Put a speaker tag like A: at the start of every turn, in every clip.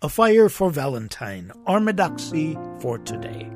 A: A Fire for Valentine, Orthodoxy for Today.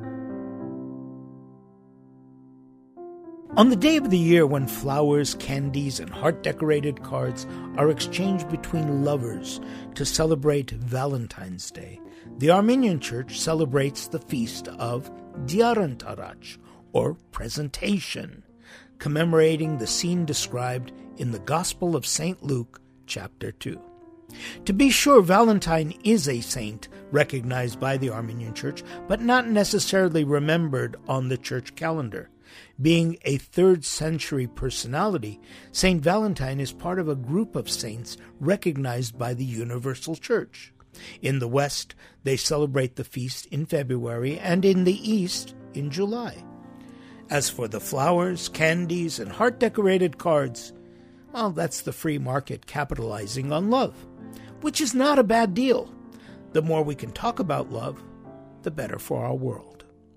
A: On the day of the year when flowers, candies, and heart-decorated cards are exchanged between lovers to celebrate Valentine's Day, the Armenian Church celebrates the feast of Diarantarach, or Presentation, commemorating the scene described in the Gospel of St. Luke, chapter 2. To be sure, Valentine is a saint recognized by the Armenian Church, but not necessarily remembered on the church calendar. Being a 3rd century personality, Saint Valentine is part of a group of saints recognized by the Universal Church. In the West, they celebrate the feast in February, and in the East, in July. As for the flowers, candies, and heart-decorated cards, well, that's the free market capitalizing on love, which is not a bad deal. The more we can talk about love, the better for our world.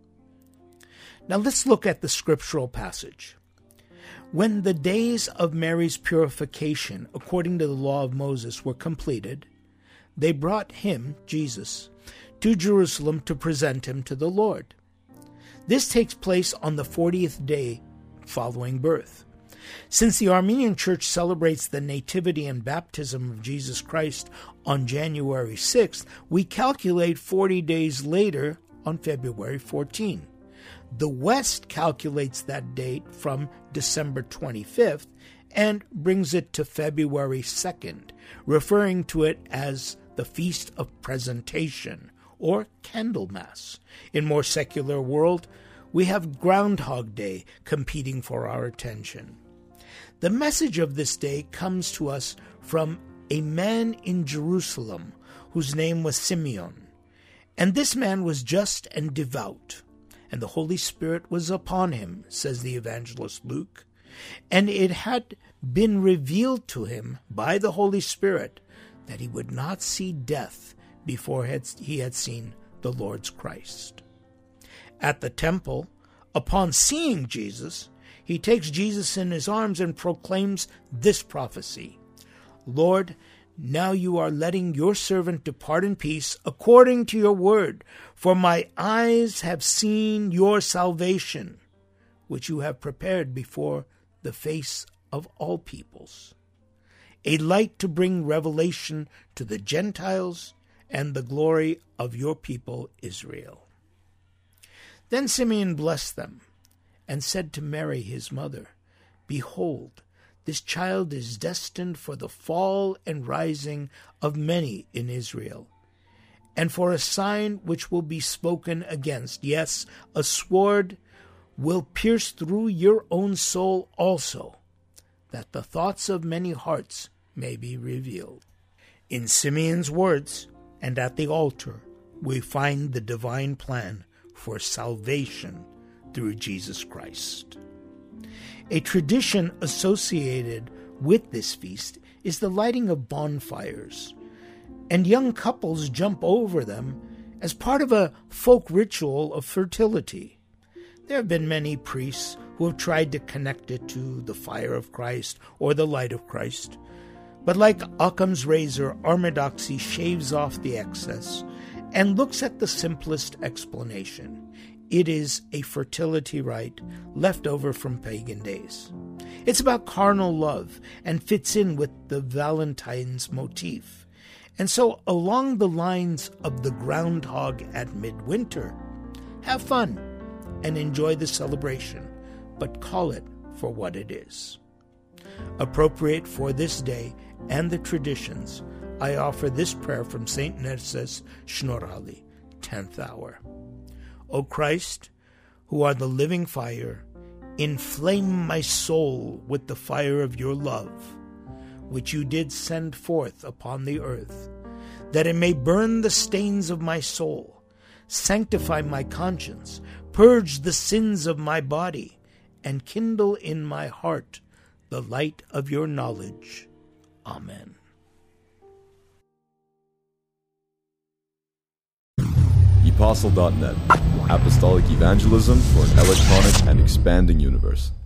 A: Now let's look at the scriptural passage. When the days of Mary's purification, according to the law of Moses, were completed, they brought him, Jesus, to Jerusalem to present him to the Lord. This takes place on the 40th day following birth. Since the Armenian Church celebrates the nativity and baptism of Jesus Christ on January 6th, we calculate 40 days later on February 14. The West calculates that date from December 25th and brings it to February 2nd, referring to it as the Feast of Presentation, or Candlemas. In more secular world, we have Groundhog Day competing for our attention. The message of this day comes to us from a man in Jerusalem whose name was Simeon. And this man was just and devout, and the Holy Spirit was upon him, says the evangelist Luke. And it had been revealed to him by the Holy Spirit that he would not see death before he had seen the Lord's Christ. At the temple, upon seeing Jesus, he takes Jesus in his arms and proclaims this prophecy: Lord, now you are letting your servant depart in peace according to your word, for my eyes have seen your salvation, which you have prepared before the face of all peoples, a light to bring revelation to the Gentiles and the glory of your people Israel. Then Simeon blessed them and said to Mary his mother, Behold, this child is destined for the fall and rising of many in Israel, and for a sign which will be spoken against. Yes, a sword will pierce through your own soul also, that the thoughts of many hearts may be revealed. In Simeon's words and at the altar, we find the divine plan for salvation through Jesus Christ. A tradition associated with this feast is the lighting of bonfires, and young couples jump over them as part of a folk ritual of fertility. There have been many priests who have tried to connect it to the fire of Christ or the light of Christ, but like Occam's razor, orthodoxy shaves off the excess and looks at the simplest explanation. It is a fertility rite left over from pagan days. It's about carnal love and fits in with the Valentine's motif. And so, along the lines of the groundhog at midwinter, have fun and enjoy the celebration, but call it for what it is. Appropriate for this day and the traditions, I offer this prayer from St. Narcissus Shnorhali, 10th hour. O Christ, who are the living fire, inflame my soul with the fire of your love, which you did send forth upon the earth, that it may burn the stains of my soul, sanctify my conscience, purge the sins of my body, and kindle in my heart the light of your knowledge. Amen.
B: Apostle.net, Apostolic Evangelism for an electronic and expanding universe.